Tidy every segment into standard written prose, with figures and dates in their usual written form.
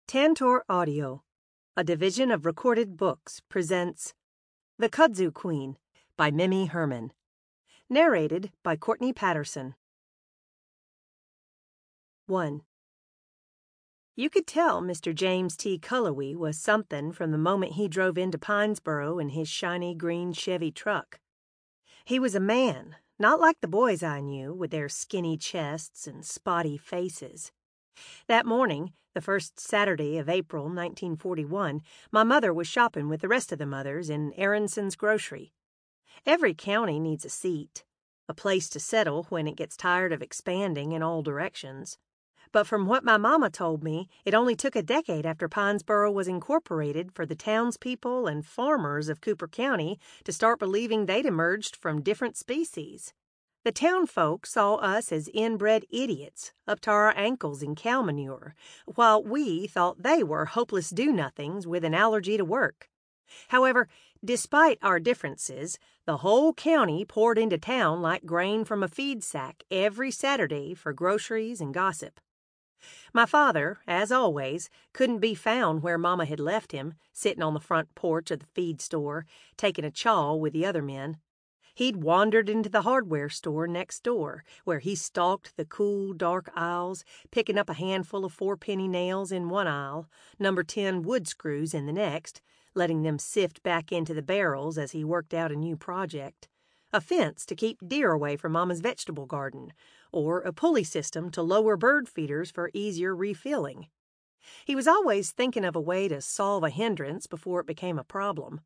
Tantor Audio, a division of Recorded Books, presents The Kudzu Queen by Mimi Herman. Narrated by Courtney Patterson. 1. You could tell Mr. James T. Cullowhee was something from the moment he drove into Pinesboro in his shiny green Chevy truck. He was a man, not like the boys I knew with their skinny chests and spotty faces. That morning, the first Saturday of April, 1941, my mother was shopping with the rest of the mothers in Aaronson's grocery. Every county needs a seat, a place to settle when it gets tired of expanding in all directions. But from what my mama told me, it only took a decade after Pinesboro was incorporated for the townspeople and farmers of Cooper County to start believing they'd emerged from different species. The town folk saw us as inbred idiots up to our ankles in cow manure, while we thought they were hopeless do-nothings with an allergy to work. However, despite our differences, the whole county poured into town like grain from a feed sack every Saturday for groceries and gossip. My father, as always, couldn't be found where Mama had left him, sitting on the front porch of the feed store, taking a chaw with the other men. He'd wandered into the hardware store next door, where he stalked the cool, dark aisles, picking up a handful of 4-penny nails in one aisle, number 10 wood screws in the next, letting them sift back into the barrels as he worked out a new project, a fence to keep deer away from Mama's vegetable garden, or a pulley system to lower bird feeders for easier refilling. He was always thinking of a way to solve a hindrance before it became a problem.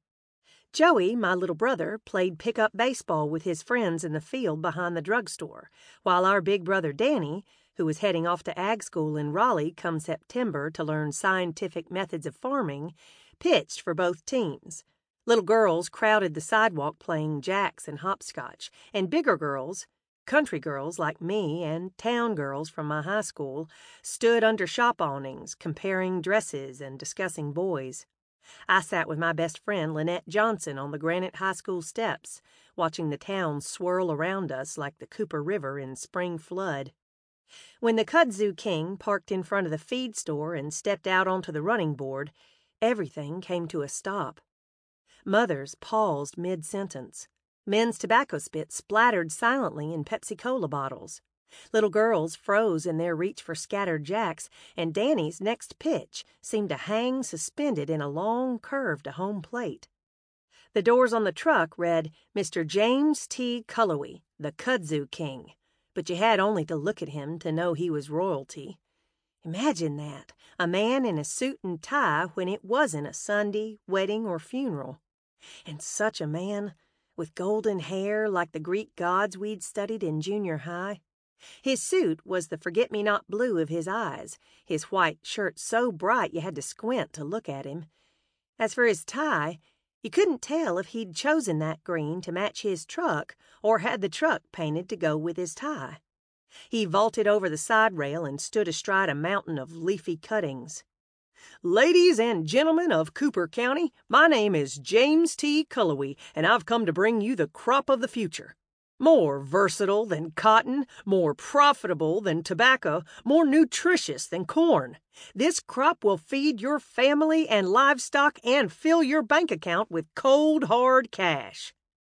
Joey, my little brother, played pickup baseball with his friends in the field behind the drugstore, while our big brother Danny, who was heading off to ag school in Raleigh come September to learn scientific methods of farming, pitched for both teams. Little girls crowded the sidewalk playing jacks and hopscotch, and bigger girls, country girls like me and town girls from my high school, stood under shop awnings, comparing dresses and discussing boys. I sat with my best friend Lynette Johnson on the Granite High School steps, watching the town swirl around us like the Cooper River in spring flood. When the Kudzu King parked in front of the feed store and stepped out onto the running board, everything came to a stop. Mothers paused mid-sentence. Men's tobacco spit splattered silently in Pepsi-Cola bottles. Little girls froze in their reach for scattered jacks, and Danny's next pitch seemed to hang suspended in a long curve to home plate. The doors on the truck read, Mr. James T. Cullowhee, the Kudzu King, but you had only to look at him to know he was royalty. Imagine that, a man in a suit and tie when it wasn't a Sunday, wedding, or funeral. And such a man, with golden hair like the Greek gods we'd studied in junior high. His suit was the forget-me-not blue of his eyes, his white shirt so bright you had to squint to look at him. As for his tie, you couldn't tell if he'd chosen that green to match his truck or had the truck painted to go with his tie. He vaulted over the side rail and stood astride a mountain of leafy cuttings. Ladies and gentlemen of Cooper County, my name is James T. Cullowhee, and I've come to bring you the crop of the future. More versatile than cotton, more profitable than tobacco, more nutritious than corn. This crop will feed your family and livestock and fill your bank account with cold, hard cash.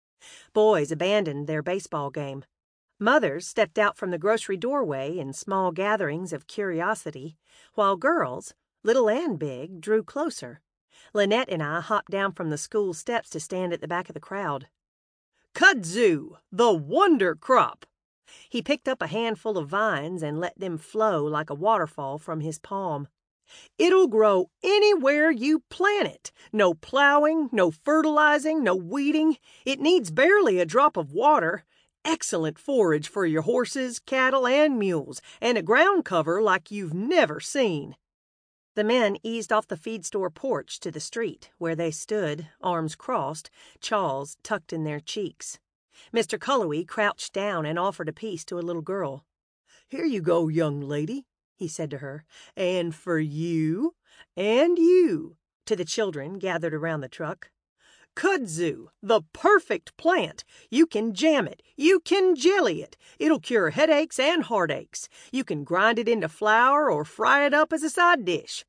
Boys abandoned their baseball game. Mothers stepped out from the grocery doorway in small gatherings of curiosity, while girls, little and big, drew closer. Lynette and I hopped down from the school steps to stand at the back of the crowd. Kudzu, the wonder crop. He picked up a handful of vines and let them flow like a waterfall from his palm. It'll grow anywhere you plant it. No plowing, no fertilizing, no weeding. It needs barely a drop of water. Excellent forage for your horses, cattle, and mules, and a ground cover like you've never seen. The men eased off the feed store porch to the street, where they stood, arms crossed, chaws tucked in their cheeks. Mr. Cullowhee crouched down and offered a piece to a little girl. Here you go, young lady, he said to her, and for you, and you, to the children gathered around the truck. Kudzu, the perfect plant. You can jam it. You can jelly it. It'll cure headaches and heartaches. You can grind it into flour or fry it up as a side dish.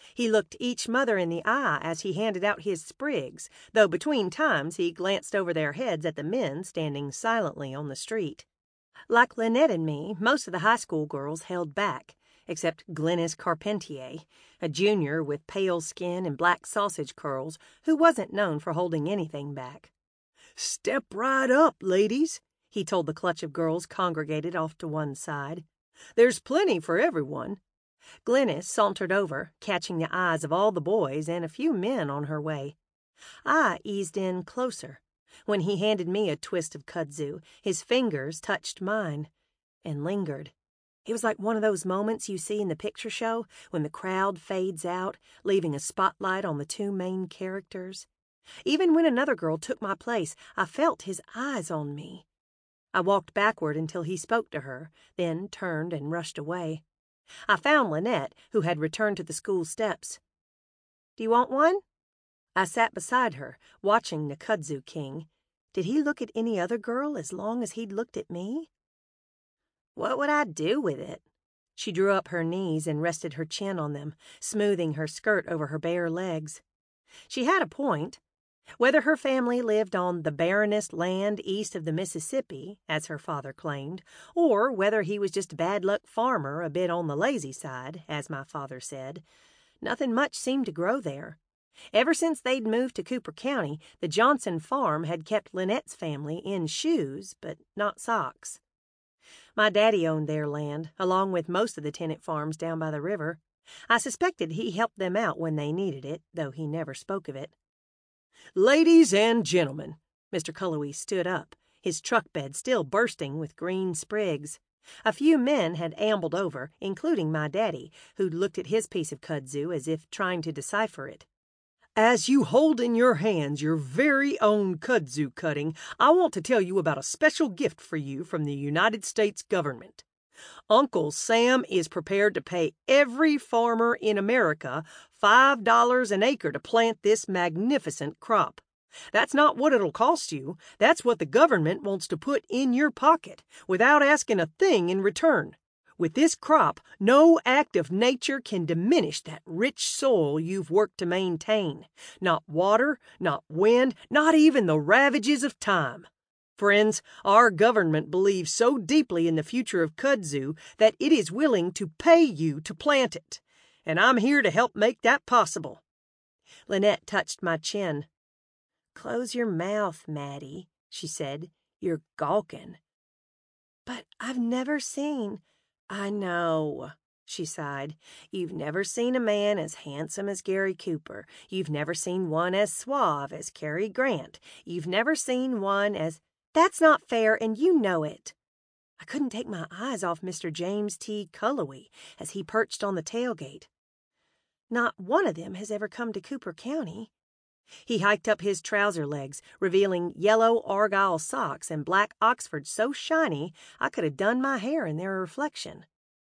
He looked each mother in the eye as he handed out his sprigs, though between times he glanced over their heads at the men standing silently on the street. Like Lynette and me, most of the high school girls held back, except Glennis Carpentier, a junior with pale skin and black sausage curls who wasn't known for holding anything back. "Step right up, ladies," he told the clutch of girls congregated off to one side. "There's plenty for everyone." Glennis sauntered over, catching the eyes of all the boys and a few men on her way. I eased in closer. When he handed me a twist of kudzu, his fingers touched mine and lingered. It was like one of those moments you see in the picture show when the crowd fades out, leaving a spotlight on the two main characters. Even when another girl took my place, I felt his eyes on me. I walked backward until he spoke to her, then turned and rushed away. I found Lynette, who had returned to the school steps. "Do you want one?" I sat beside her, watching the kudzu king. Did he look at any other girl as long as he'd looked at me? "What would I do with it?" She drew up her knees and rested her chin on them, smoothing her skirt over her bare legs. She had a point. Whether her family lived on the barrenest land east of the Mississippi, as her father claimed, or whether he was just a bad-luck farmer a bit on the lazy side, as my father said, nothing much seemed to grow there. Ever since they'd moved to Cooper County, the Johnson farm had kept Lynette's family in shoes, but not socks. My daddy owned their land, along with most of the tenant farms down by the river. I suspected he helped them out when they needed it, though he never spoke of it. "Ladies and gentlemen," Mr. Cullowhee stood up, his truck bed still bursting with green sprigs. A few men had ambled over, including my daddy, who looked at his piece of kudzu as if trying to decipher it. "As you hold in your hands your very own kudzu cutting, I want to tell you about a special gift for you from the United States government. Uncle Sam is prepared to pay every farmer in America $5 an acre to plant this magnificent crop. That's not what it'll cost you. That's what the government wants to put in your pocket, without asking a thing in return. With this crop, no act of nature can diminish that rich soil you've worked to maintain. Not water, not wind, not even the ravages of time. Friends, our government believes so deeply in the future of kudzu that it is willing to pay you to plant it. And I'm here to help make that possible." Lynette touched my chin. "Close your mouth, Maddie," she said. "You're gawking." "But I've never seen—" "I know," she sighed. "You've never seen a man as handsome as Gary Cooper. You've never seen one as suave as Cary Grant. You've never seen one as—" "That's not fair, and you know it." I couldn't take my eyes off Mr. James T. Cullowhee as he perched on the tailgate. "Not one of them has ever come to Cooper County." He hiked up his trouser legs, revealing yellow argyle socks and black Oxfords so shiny I could have done my hair in their reflection.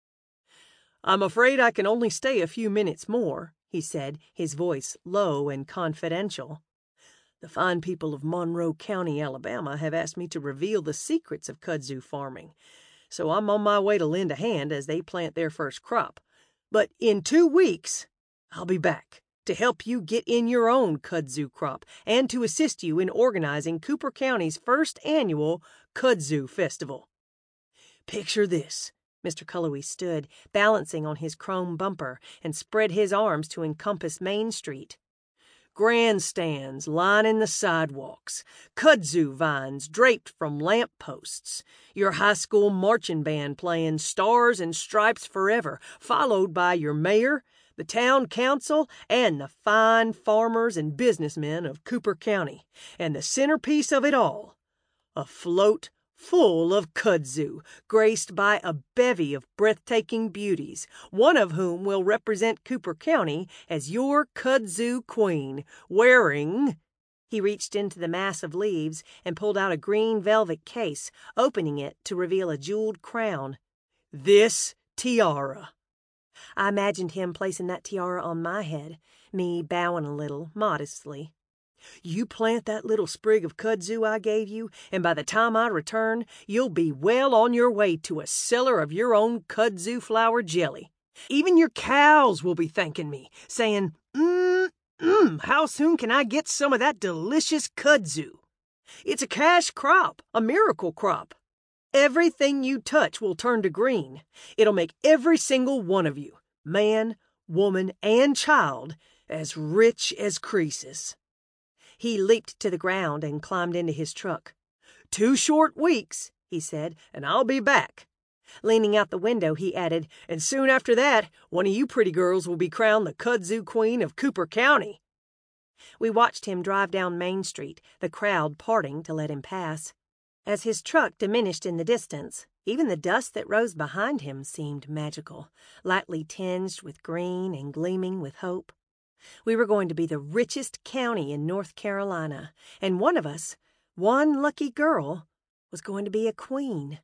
"I'm afraid I can only stay a few minutes more," he said, his voice low and confidential. "The fine people of Monroe County, Alabama, have asked me to reveal the secrets of kudzu farming, so I'm on my way to lend a hand as they plant their first crop. But in 2 weeks, I'll be back to help you get in your own kudzu crop and to assist you in organizing Cooper County's first annual Kudzu Festival. Picture this." Mr. Cullowhee stood, balancing on his chrome bumper, and spread his arms to encompass Main Street. "Grandstands lining the sidewalks, kudzu vines draped from lamp posts, your high school marching band playing Stars and Stripes Forever, followed by your mayor, the town council, and the fine farmers and businessmen of Cooper County, and the centerpiece of it all, a float full of kudzu, graced by a bevy of breathtaking beauties, one of whom will represent Cooper County as your kudzu queen, wearing—" He reached into the mass of leaves and pulled out a green velvet case, opening it to reveal a jeweled crown. "This tiara." I imagined him placing that tiara on my head, me bowing a little, modestly. "You plant that little sprig of kudzu I gave you, and by the time I return, you'll be well on your way to a cellar of your own kudzu flower jelly. Even your cows will be thanking me, saying, how soon can I get some of that delicious kudzu? It's a cash crop, a miracle crop. Everything you touch will turn to green. It'll make every single one of you, man, woman, and child, as rich as Croesus." He leaped to the ground and climbed into his truck. "2 short weeks," he said, "and I'll be back." Leaning out the window, he added, "And soon after that, one of you pretty girls will be crowned the kudzu queen of Cooper County." We watched him drive down Main Street, the crowd parting to let him pass. As his truck diminished in the distance, even the dust that rose behind him seemed magical, lightly tinged with green and gleaming with hope. We were going to be the richest county in North Carolina, and one of us, one lucky girl, was going to be a queen.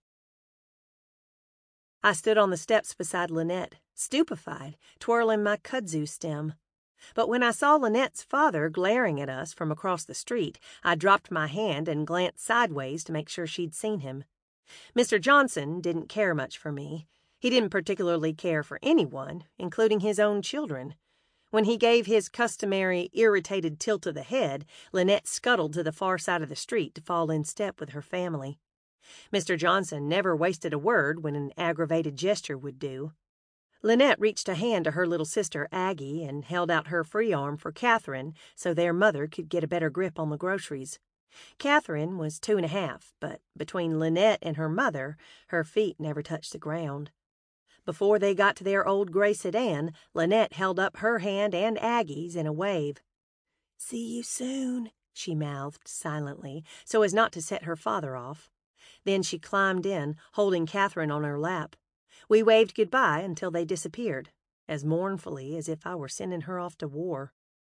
I stood on the steps beside Lynette, stupefied, twirling my kudzu stem. But when I saw Lynette's father glaring at us from across the street, I dropped my hand and glanced sideways to make sure she'd seen him. Mr. Johnson didn't care much for me. He didn't particularly care for anyone, including his own children. When he gave his customary irritated tilt of the head, Lynette scuttled to the far side of the street to fall in step with her family. Mr. Johnson never wasted a word when an aggravated gesture would do. Lynette reached a hand to her little sister Aggie and held out her free arm for Catherine so their mother could get a better grip on the groceries. Catherine was 2.5, but between Lynette and her mother, her feet never touched the ground. Before they got to their old gray sedan, Lynette held up her hand and Aggie's in a wave. "See you soon," she mouthed silently, so as not to set her father off. Then she climbed in, holding Catherine on her lap. We waved goodbye until they disappeared, as mournfully as if I were sending her off to war.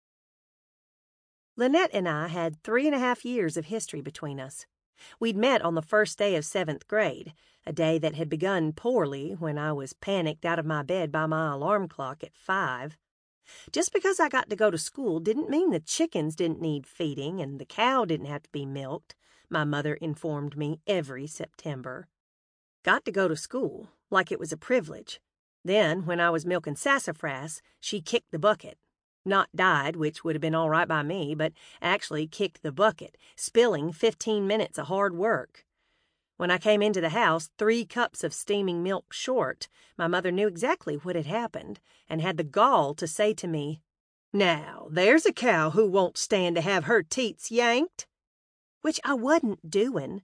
Lynette and I had 3.5 years of history between us. We'd met on the first day of 7th grade, a day that had begun poorly when I was panicked out of my bed by my alarm clock at 5. Just because I got to go to school didn't mean the chickens didn't need feeding and the cow didn't have to be milked, my mother informed me every September. Got to go to school, like it was a privilege. Then, when I was milking sassafras, she kicked the bucket. Not died, which would have been all right by me, but actually kicked the bucket, spilling 15 minutes of hard work. When I came into the house 3 cups of steaming milk short, my mother knew exactly what had happened and had the gall to say to me, "Now, there's a cow who won't stand to have her teats yanked," which I wasn't doing,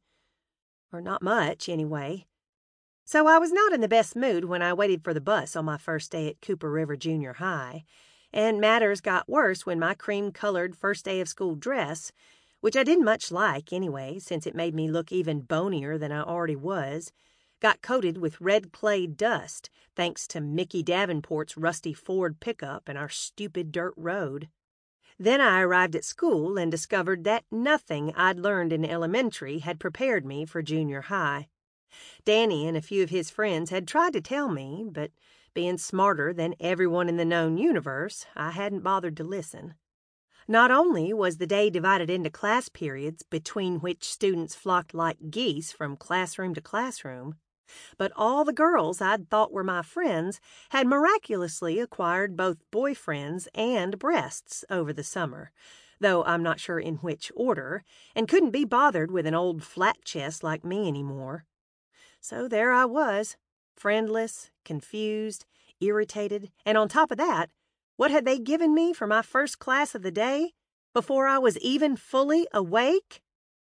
or not much, anyway. So I was not in the best mood when I waited for the bus on my first day at Cooper River Junior High, and matters got worse when my cream-colored first day of school dress, which I didn't much like anyway, since it made me look even bonier than I already was, got coated with red clay dust, thanks to Mickey Davenport's rusty Ford pickup and our stupid dirt road. Then I arrived at school and discovered that nothing I'd learned in elementary had prepared me for junior high. Danny and a few of his friends had tried to tell me, but being smarter than everyone in the known universe, I hadn't bothered to listen. Not only was the day divided into class periods between which students flocked like geese from classroom to classroom, but all the girls I'd thought were my friends had miraculously acquired both boyfriends and breasts over the summer, though I'm not sure in which order, and couldn't be bothered with an old flat chest like me anymore. So there I was, friendless, confused, irritated, and on top of that, what had they given me for my first class of the day before I was even fully awake?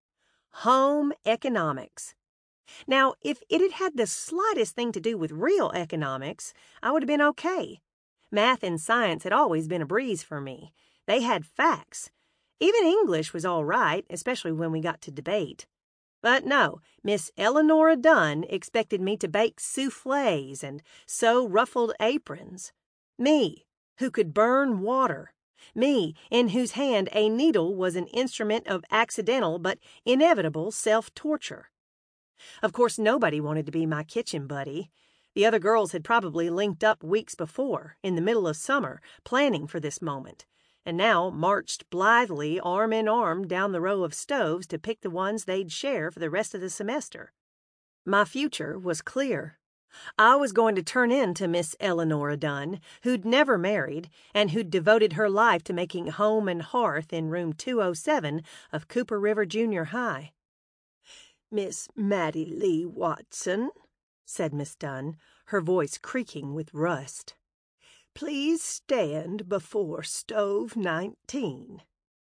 Home economics. Now, if it had had the slightest thing to do with real economics, I would have been okay. Math and science had always been a breeze for me. They had facts. Even English was all right, especially when we got to debate. But no, Miss Eleanora Dunn expected me to bake soufflés and sew ruffled aprons. Me, who could burn water. Me, in whose hand a needle was an instrument of accidental but inevitable self-torture. Of course, nobody wanted to be my kitchen buddy. The other girls had probably linked up weeks before, in the middle of summer, planning for this moment, and now marched blithely arm in arm down the row of stoves to pick the ones they'd share for the rest of the semester. My future was clear. I was going to turn into Miss Eleanora Dunn, who'd never married and who'd devoted her life to making home and hearth in room 207 of Cooper River Junior High. "Miss Mattie Lee Watson," said Miss Dunn, her voice creaking with rust, "please stand before stove 19.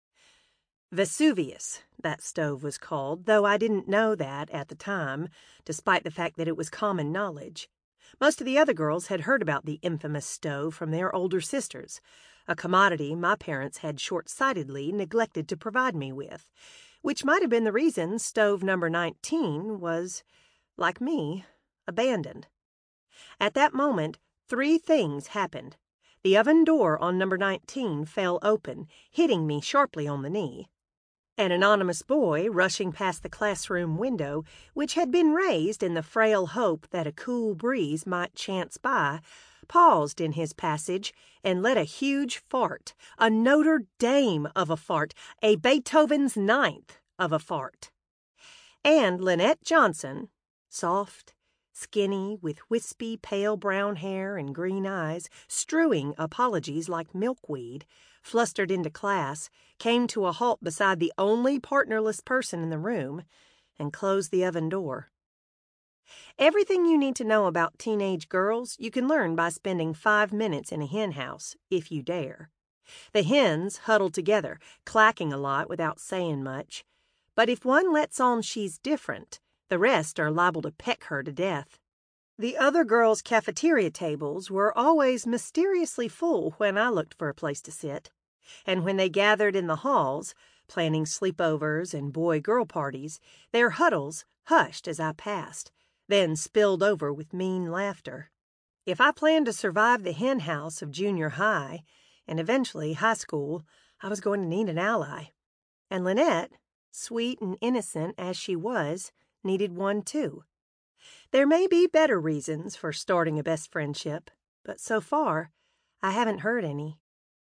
Vesuvius, that stove was called, though I didn't know that at the time, despite the fact that it was common knowledge. Most of the other girls had heard about the infamous stove from their older sisters, a commodity my parents had short-sightedly neglected to provide me with, which might have been the reason stove number 19 was, like me, abandoned. At that moment, 3 things happened. The oven door on number 19 fell open, hitting me sharply on the knee. An anonymous boy, rushing past the classroom window, which had been raised in the frail hope that a cool breeze might chance by, paused in his passage and let a huge fart, a Notre Dame of a fart, a Beethoven's Ninth of a fart. And Lynette Johnson, soft, skinny, with wispy, pale brown hair and green eyes, strewing apologies like milkweed, flustered into class, came to a halt beside the only partnerless person in the room, and closed the oven door. Everything you need to know about teenage girls you can learn by spending 5 minutes in a hen house, if you dare. The hens huddle together, clacking a lot without saying much, but if one lets on she's different, the rest are liable to peck her to death. The other girls' cafeteria tables were always mysteriously full when I looked for a place to sit, and when they gathered in the halls, planning sleepovers and boy-girl parties, their huddles hushed as I passed, then spilled over with mean laughter. If I planned to survive the hen house of junior high, and eventually high school, I was going to need an ally. And Lynette, sweet and innocent as she was, needed one too. There may be better reasons for starting a best friendship, but so far, I haven't heard any.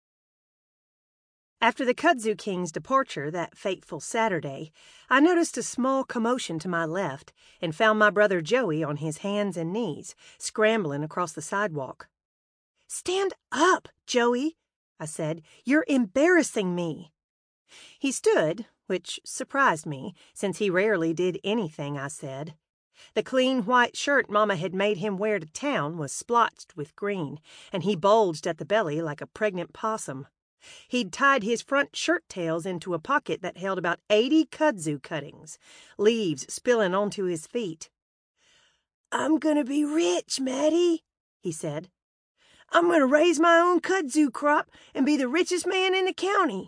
After the Kudzu King's departure that fateful Saturday, I noticed a small commotion to my left and found my brother Joey on his hands and knees, scrambling across the sidewalk. "Stand up, Joey," I said. "You're embarrassing me." He stood, which surprised me, since he rarely did anything I said. The clean white shirt Mama had made him wear to town was splotched with green, and he bulged at the belly like a pregnant possum. He'd tied his front shirt tails into a pocket that held about 80 kudzu cuttings, leaves spilling onto his feet. "I'm gonna be rich, Mattie," he said. "I'm gonna raise my own kudzu crop and be the richest man in the county."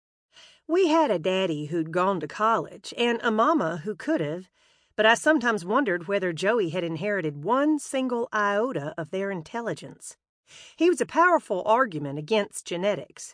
We had a daddy who'd gone to college and a mama who could have, but I sometimes wondered whether Joey had inherited one single iota of their intelligence. He was a powerful argument against genetics.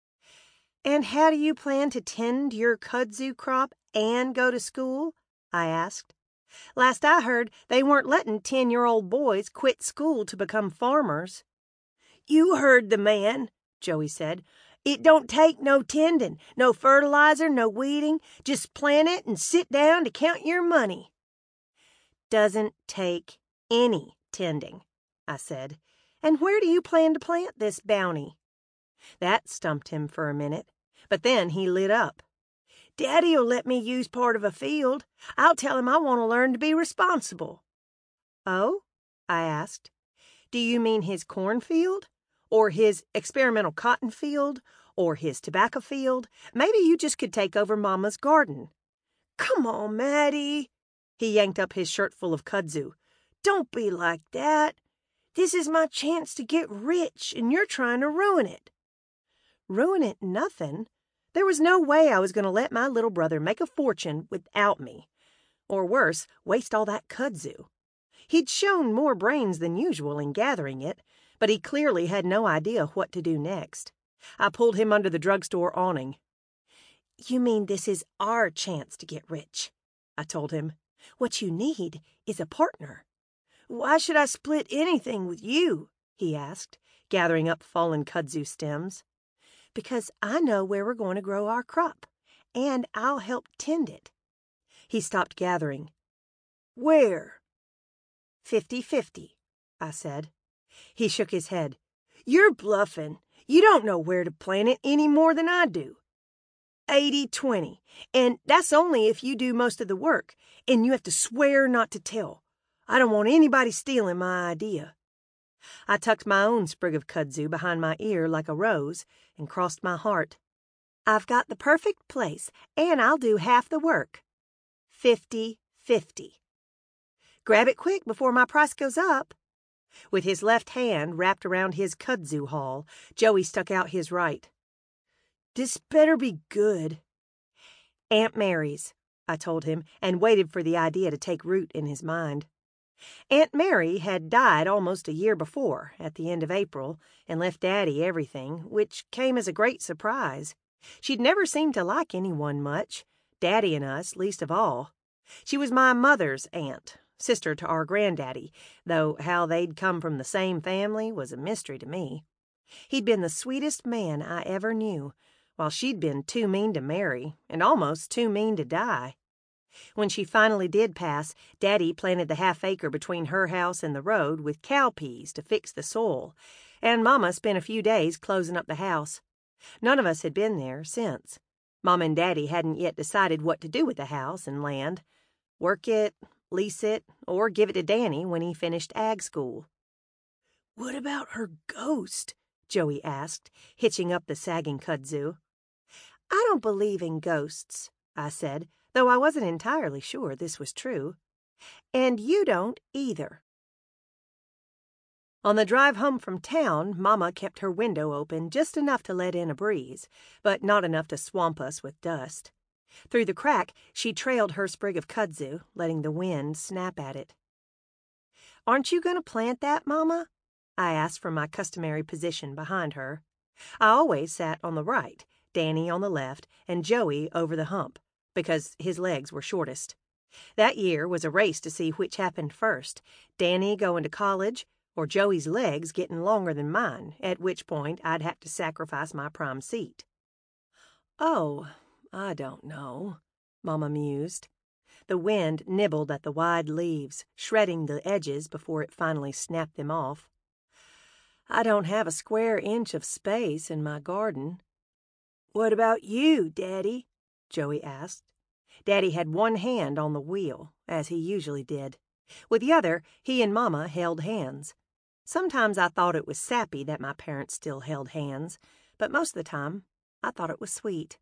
"And how do you plan to tend your kudzu crop and go to school?" I asked. "Last I heard, they weren't letting 10-year-old boys quit school to become farmers." "You heard the man," Joey said. "It don't take no tending, no fertilizer, no weeding. Just plant it and sit down to count your money." "Doesn't take any tending," I said. "And where do you plan to plant this bounty?" That stumped him for a minute, but then he lit up. "Daddy'll let me use part of a field. I'll tell him I want to learn to be responsible." "Oh?" I asked. "Do you mean his cornfield? Or his experimental cotton field? Or his tobacco field? Maybe you just could take over Mama's garden." "Come on, Mattie." He yanked up his shirt full of kudzu. "Don't be like that. This is my chance to get rich, and you're trying to ruin it." "Ruin it nothing. There was no way I was going to let my little brother make a fortune without me. Or worse, waste all that kudzu. He'd shown more brains than usual in gathering it, but he clearly had no idea what to do next. I pulled him under the drugstore awning. "You mean this is our chance to get rich?" I told him. "What you need is a partner." "Why should I split anything with you?" he asked, gathering up fallen kudzu stems. "Because I know where we're going to grow our crop, and I'll help tend it." He stopped gathering. "Where?" 50-50, I said. He shook his head. You're bluffing. You don't know where to plant it any more than I do. 80-20, and that's only if you do most of the work, and you have to swear not to tell. I don't want anybody stealing my idea. I tucked my own sprig of kudzu behind my ear like a rose and crossed my heart. I've got the perfect place, and I'll do half the work. 50-50. Grab it quick before my price goes up. With his left hand wrapped around his kudzu haul, Joey stuck out his right. This better be good. Aunt Mary's, I told him, and waited for the idea to take root in his mind. Aunt Mary had died almost a year before, at the end of April, and left Daddy everything, which came as a great surprise. She'd never seemed to like anyone much, Daddy and us least of all. She was my mother's aunt, sister to our granddaddy, though how they'd come from the same family was a mystery to me. He'd been the sweetest man I ever knew, while she'd been too mean to marry, and almost too mean to die. When she finally did pass, Daddy planted the half-acre between her house and the road with cowpeas to fix the soil, and Mama spent a few days closing up the house. None of us had been there since. Mama and Daddy hadn't yet decided what to do with the house and land. Work it, lease it, or give it to Danny when he finished ag school. "What about her ghost?" Joey asked, hitching up the sagging kudzu. I don't believe in ghosts, I said, though I wasn't entirely sure this was true. And you don't either. On the drive home from town, Mama kept her window open just enough to let in a breeze, but not enough to swamp us with dust. Through the crack, she trailed her sprig of kudzu, letting the wind snap at it. Aren't you going to plant that, Mama? I asked from my customary position behind her. I always sat on the right, Danny on the left, and Joey over the hump, because his legs were shortest. That year was a race to see which happened first, Danny going to college or Joey's legs getting longer than mine, at which point I'd have to sacrifice my prime seat. Oh, I don't know, Mama mused. The wind nibbled at the wide leaves, shredding the edges before it finally snapped them off. I don't have a square inch of space in my garden. What about you, Daddy? Joey asked. Daddy had one hand on the wheel, as he usually did. With the other, he and Mama held hands. Sometimes I thought it was sappy that my parents still held hands, but most of the time, I thought it was sweet.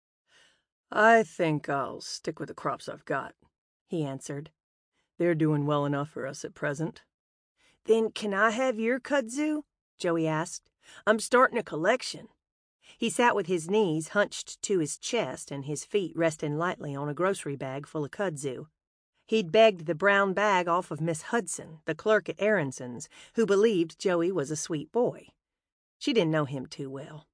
I think I'll stick with the crops I've got, he answered. They're doing well enough for us at present. Then can I have your kudzu? Joey asked. I'm starting a collection. He sat with his knees hunched to his chest and his feet resting lightly on a grocery bag full of kudzu. He'd begged the brown bag off of Miss Hudson, the clerk at Aaronson's, who believed Joey was a sweet boy. She didn't know him too well.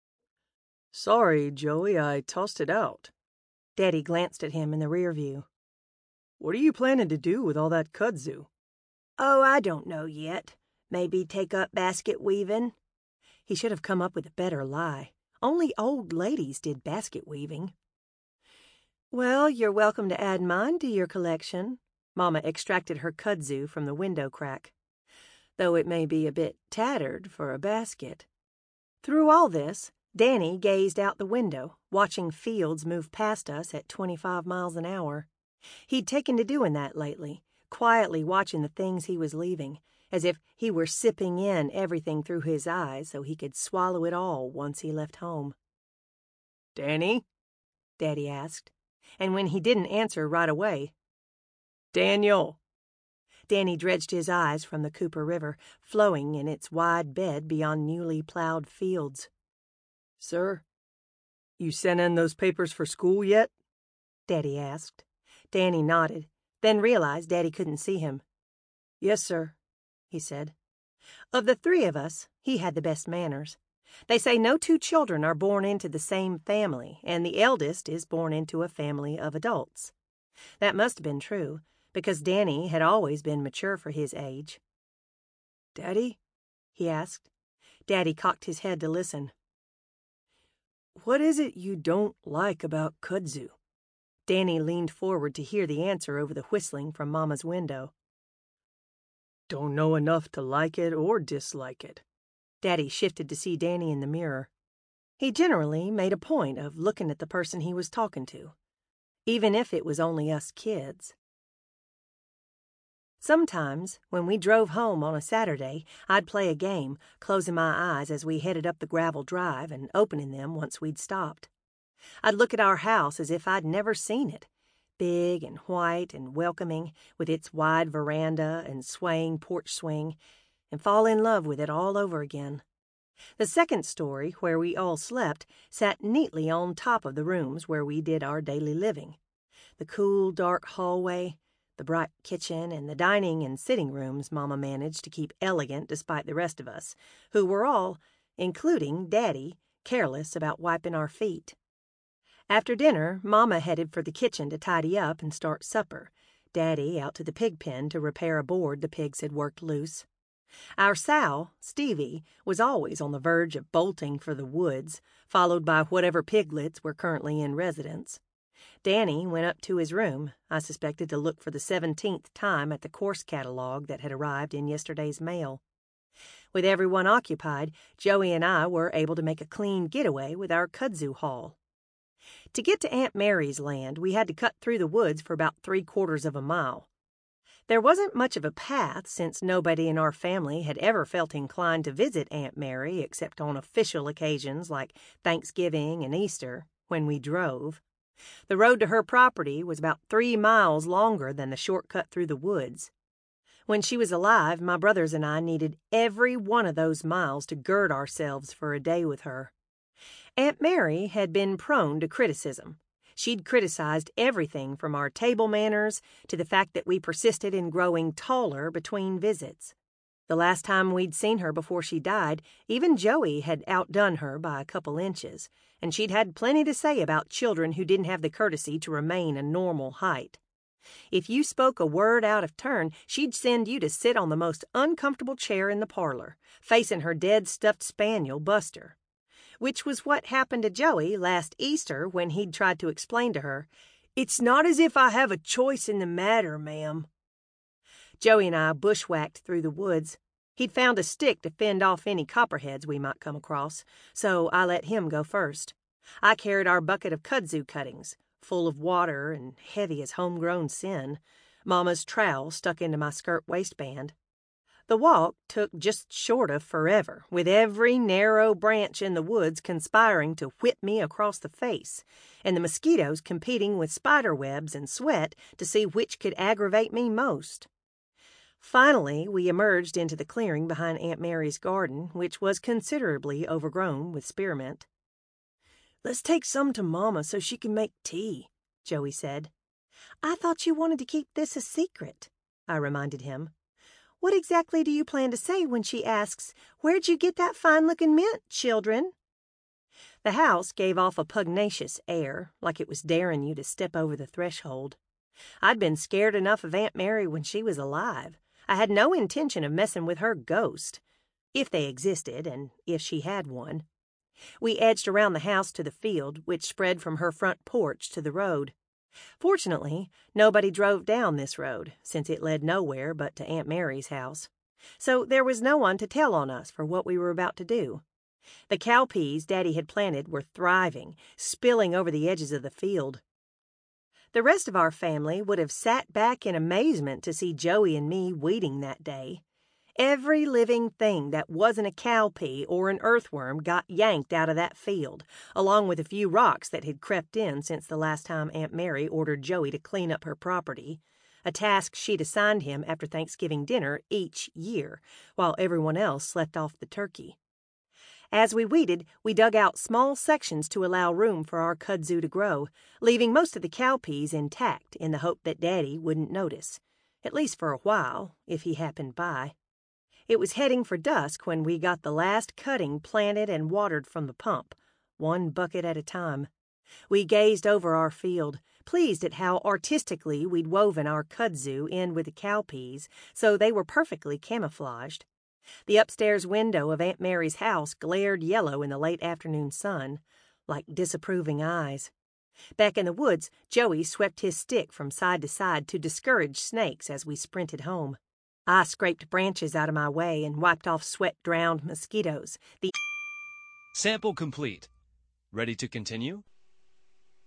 Sorry, Joey, I tossed it out. Daddy glanced at him in the rear view. What are you planning to do with all that kudzu? Oh, I don't know yet. Maybe take up basket weaving. He should have come up with a better lie. Only old ladies did basket weaving. Well, you're welcome to add mine to your collection. Mama extracted her kudzu from the window crack. Though it may be a bit tattered for a basket. Through all this, Danny gazed out the window, watching fields move past us at 25 miles an hour. He'd taken to doing that lately, quietly watching the things he was leaving, as if he were sipping in everything through his eyes so he could swallow it all once he left home. Danny? Daddy asked, and when he didn't answer right away, Daniel. Danny dredged his eyes from the Cooper River, flowing in its wide bed beyond newly plowed fields. Sir, you sent in those papers for school yet? Daddy asked. Danny nodded, then realized Daddy couldn't see him. Yes, sir, he said. Of the three of us, he had the best manners. They say no two children are born into the same family, and the eldest is born into a family of adults. That must have been true, because Danny had always been mature for his age. Daddy? He asked. Daddy cocked his head to listen. What is it you don't like about kudzu? Danny leaned forward to hear the answer over the whistling from Mama's window. Don't know enough to like it or dislike it." Daddy shifted to see Danny in the mirror. He generally made a point of looking at the person he was talking to, even if it was only us kids. Sometimes, when we drove home on a Saturday, I'd play a game, closing my eyes as we headed up the gravel drive and opening them once we'd stopped. I'd look at our house as if I'd never seen it, big and white and welcoming, with its wide veranda and swaying porch swing, and fall in love with it all over again. The second story, where we all slept, sat neatly on top of the rooms where we did our daily living. The cool, dark hallway, the bright kitchen, and the dining and sitting rooms Mama managed to keep elegant despite the rest of us, who were all, including Daddy, careless about wiping our feet. After dinner, Mama headed for the kitchen to tidy up and start supper, Daddy out to the pig pen to repair a board the pigs had worked loose. Our sow, Stevie, was always on the verge of bolting for the woods, followed by whatever piglets were currently in residence. Danny went up to his room, I suspected to look for the 17th time at the course catalog that had arrived in yesterday's mail. With everyone occupied, Joey and I were able to make a clean getaway with our kudzu haul. To get to Aunt Mary's land, we had to cut through the woods for about 3/4 of a mile. There wasn't much of a path, since nobody in our family had ever felt inclined to visit Aunt Mary except on official occasions like Thanksgiving and Easter, when we drove. The road to her property was about 3 miles longer than the shortcut through the woods. When she was alive, my brothers and I needed every one of those miles to gird ourselves for a day with her. Aunt Mary had been prone to criticism. She'd criticized everything from our table manners to the fact that we persisted in growing taller between visits. The last time we'd seen her before she died, even Joey had outdone her by a couple inches, and she'd had plenty to say about children who didn't have the courtesy to remain a normal height. If you spoke a word out of turn, she'd send you to sit on the most uncomfortable chair in the parlor, facing her dead stuffed spaniel, Buster. Which was what happened to Joey last Easter when he'd tried to explain to her, "It's not as if I have a choice in the matter, ma'am." Joey and I bushwhacked through the woods. He'd found a stick to fend off any copperheads we might come across, so I let him go first. I carried our bucket of kudzu cuttings, full of water and heavy as homegrown sin, Mama's trowel stuck into my skirt waistband. The walk took just short of forever, with every narrow branch in the woods conspiring to whip me across the face, and the mosquitoes competing with spider webs and sweat to see which could aggravate me most. Finally, we emerged into the clearing behind Aunt Mary's garden, which was considerably overgrown with spearmint. "Let's take some to Mama so she can make tea," Joey said. "I thought you wanted to keep this a secret," I reminded him. "What exactly do you plan to say when she asks, 'Where'd you get that fine-looking mint, children?'" The house gave off a pugnacious air, like it was daring you to step over the threshold. I'd been scared enough of Aunt Mary when she was alive. I had no intention of messing with her ghost, if they existed and if she had one. We edged around the house to the field, which spread from her front porch to the road. Fortunately, nobody drove down this road, since it led nowhere but to Aunt Mary's house. So there was no one to tell on us for what we were about to do. The cowpeas Daddy had planted were thriving, spilling over the edges of the field. The rest of our family would have sat back in amazement to see Joey and me weeding that day. Every living thing that wasn't a cowpea or an earthworm got yanked out of that field, along with a few rocks that had crept in since the last time Aunt Mary ordered Joey to clean up her property, a task she'd assigned him after Thanksgiving dinner each year, while everyone else slept off the turkey. As we weeded, we dug out small sections to allow room for our kudzu to grow, leaving most of the cowpeas intact in the hope that Daddy wouldn't notice, at least for a while, if he happened by. It was heading for dusk when we got the last cutting planted and watered from the pump, one bucket at a time. We gazed over our field, pleased at how artistically we'd woven our kudzu in with the cowpeas, so they were perfectly camouflaged. The upstairs window of Aunt Mary's house glared yellow in the late afternoon sun, like disapproving eyes. Back in the woods, Joey swept his stick from side to side to discourage snakes as we sprinted home. I scraped branches out of my way and wiped off sweat-drowned mosquitoes. Sample complete. Ready to continue?